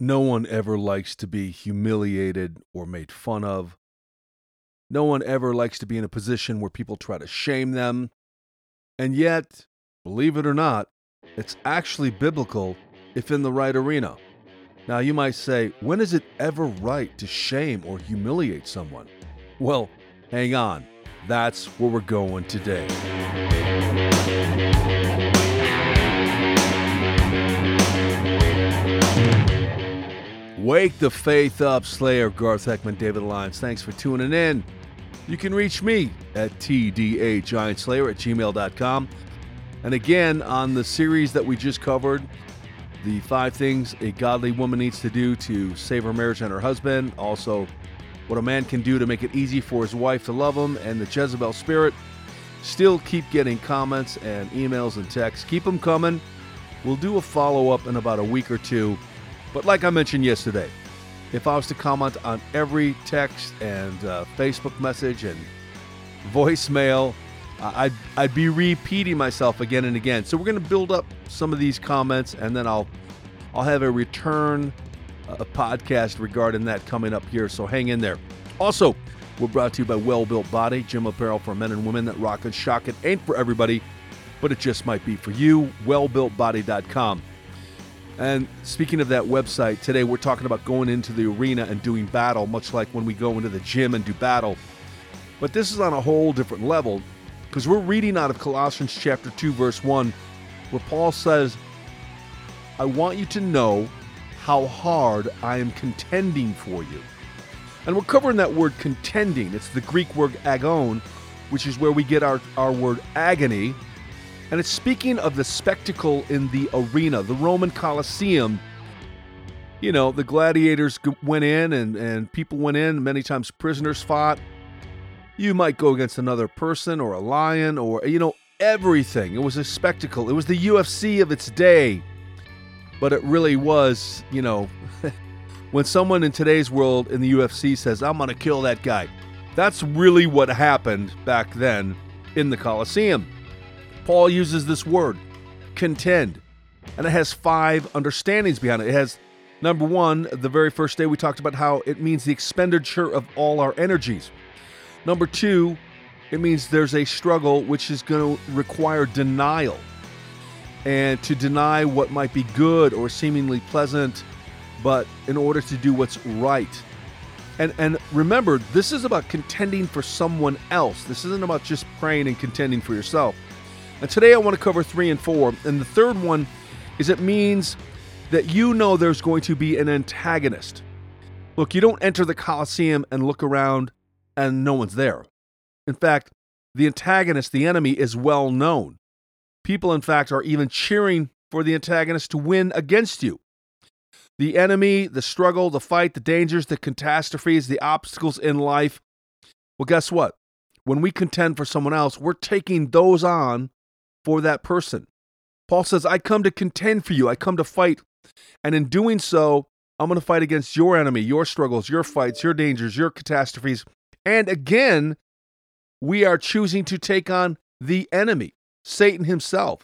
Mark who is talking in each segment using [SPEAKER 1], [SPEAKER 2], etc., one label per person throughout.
[SPEAKER 1] No one ever likes to be humiliated or made fun of. No one ever likes to be in a position where people try to shame them. And yet, believe it or not, it's actually biblical if in the right arena. Now, you might say, when is it ever right to shame or humiliate someone? Well, hang on. That's where we're going today. Wake the faith up, Slayer, Garth Heckman, David Lyons. Thanks for tuning in. You can reach me at tdagiantslayer@gmail.com. And again, on the series that we just covered, the 5 things a godly woman needs to do to save her marriage and her husband. Also, what a man can do to make it easy for his wife to love him, and the Jezebel spirit. Still keep getting comments and emails and texts. Keep them coming. We'll do a follow-up in about a week or two. But like I mentioned yesterday, if I was to comment on every text and Facebook message and voicemail, I'd be repeating myself again and again. So we're going to build up some of these comments, and then I'll have a return a podcast regarding that coming up here. So hang in there. Also, we're brought to you by Well Built Body, gym apparel for men and women that rock and shock. It ain't for everybody, but it just might be for you. WellBuiltBody.com. And speaking of that website, today we're talking about going into the arena and doing battle, much like when we go into the gym and do battle. But this is on a whole different level, because we're reading out of Colossians chapter 2, verse 1, where Paul says, I want you to know how hard I am contending for you. And we're covering that word contending. It's the Greek word agon, which is where we get our word agony. And it's speaking of the spectacle in the arena, the Roman Colosseum. You know, the gladiators went in and people went in. Many times prisoners fought. You might go against another person or a lion or, everything. It was a spectacle. It was the UFC of its day. But it really was, when someone in today's world in the UFC says, I'm going to kill that guy. That's really what happened back then in the Colosseum. Paul uses this word, contend, and it has 5 understandings behind it. It has, number 1, the very first day we talked about how it means the expenditure of all our energies. Number 2, it means there's a struggle which is going to require denial, and to deny what might be good or seemingly pleasant, but in order to do what's right. And remember, this is about contending for someone else. This isn't about just praying and contending for yourself. And today I want to cover 3 and 4. And the third one is it means that there's going to be an antagonist. Look, you don't enter the Colosseum and look around and no one's there. In fact, the antagonist, the enemy, is well known. People, in fact, are even cheering for the antagonist to win against you. The enemy, the struggle, the fight, the dangers, the catastrophes, the obstacles in life. Well, guess what? When we contend for someone else, we're taking those on for that person. Paul says, I come to contend for you. I come to fight. And in doing so, I'm going to fight against your enemy, your struggles, your fights, your dangers, your catastrophes. And again, we are choosing to take on the enemy, Satan himself.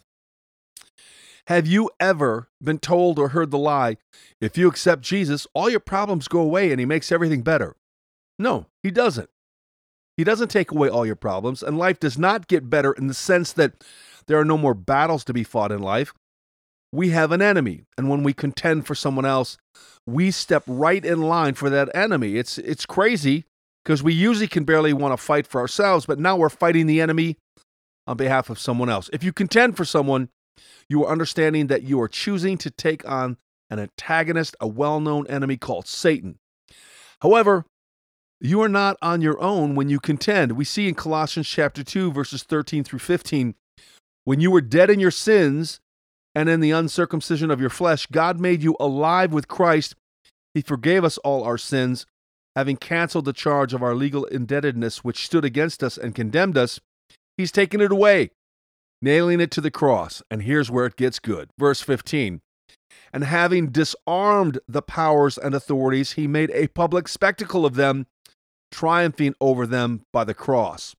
[SPEAKER 1] Have you ever been told or heard the lie, if you accept Jesus, all your problems go away and he makes everything better? No, he doesn't. He doesn't take away all your problems, and life does not get better in the sense that there are no more battles to be fought in life. We have an enemy, and when we contend for someone else, we step right in line for that enemy. It's crazy, because we usually can barely want to fight for ourselves, but now we're fighting the enemy on behalf of someone else. If you contend for someone, you are understanding that you are choosing to take on an antagonist, a well-known enemy called Satan. However, you are not on your own when you contend. We see in Colossians chapter 2, verses 13 through 15, when you were dead in your sins and in the uncircumcision of your flesh, God made you alive with Christ. He forgave us all our sins, having canceled the charge of our legal indebtedness which stood against us and condemned us. He's taken it away, nailing it to the cross. And here's where it gets good. Verse 15. And having disarmed the powers and authorities, he made a public spectacle of them, triumphing over them by the cross.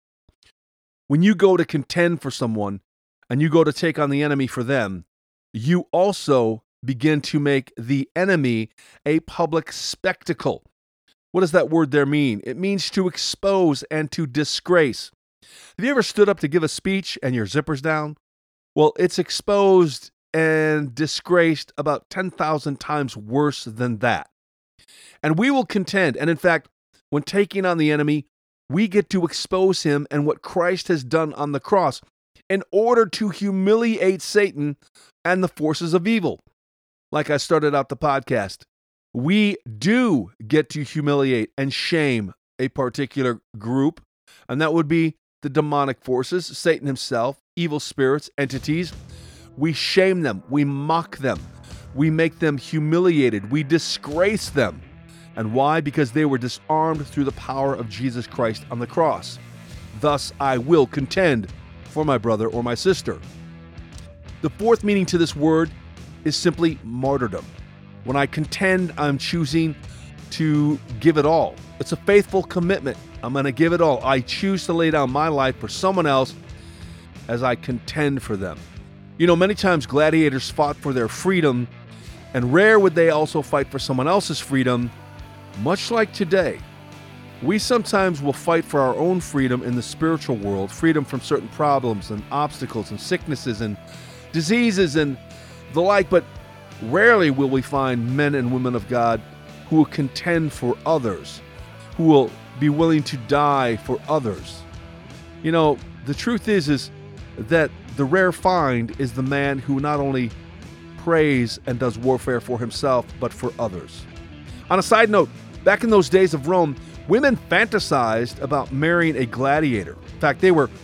[SPEAKER 1] When you go to contend for someone and you go to take on the enemy for them, you also begin to make the enemy a public spectacle. What does that word there mean? It means to expose and to disgrace. Have you ever stood up to give a speech and your zipper's down? Well, it's exposed and disgraced about 10,000 times worse than that. And we will contend, and in fact, when taking on the enemy, we get to expose him and what Christ has done on the cross in order to humiliate Satan and the forces of evil. Like I started out the podcast, we do get to humiliate and shame a particular group, and that would be the demonic forces, Satan himself, evil spirits, entities. We shame them, we mock them, we make them humiliated, we disgrace them. And why? Because they were disarmed through the power of Jesus Christ on the cross. Thus, I will contend for my brother or my sister. The fourth meaning to this word is simply martyrdom. When I contend, I'm choosing to give it all. It's a faithful commitment. I'm going to give it all. I choose to lay down my life for someone else as I contend for them. You know, many times gladiators fought for their freedom, and rare would they also fight for someone else's freedom. Much like today, we sometimes will fight for our own freedom in the spiritual world, freedom from certain problems and obstacles and sicknesses and diseases and the like, but rarely will we find men and women of God who will contend for others, who will be willing to die for others. You know, the truth is that the rare find is the man who not only prays and does warfare for himself, but for others. On a side note, back in those days of Rome, women fantasized about marrying a gladiator. In fact, they were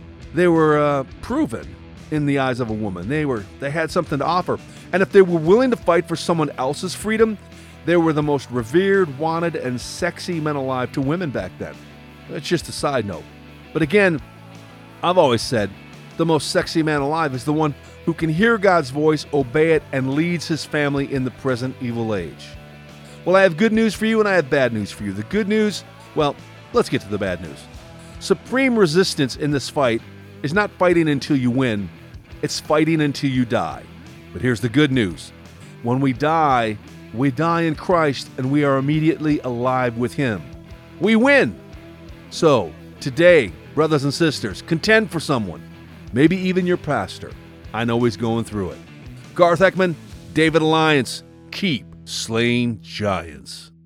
[SPEAKER 1] proven in the eyes of a woman. They had something to offer. And if they were willing to fight for someone else's freedom, they were the most revered, wanted, and sexy men alive to women back then. That's just a side note. But again, I've always said the most sexy man alive is the one who can hear God's voice, obey it, and leads his family in the present evil age. Well, I have good news for you and I have bad news for you. The good news, well, let's get to the bad news. Supreme resistance in this fight is not fighting until you win, it's fighting until you die. But here's the good news. When we die in Christ and we are immediately alive with him. We win. So, today, brothers and sisters, contend for someone, maybe even your pastor. I know he's going through it. Garth Eckman, David Alliance, keep slaying giants.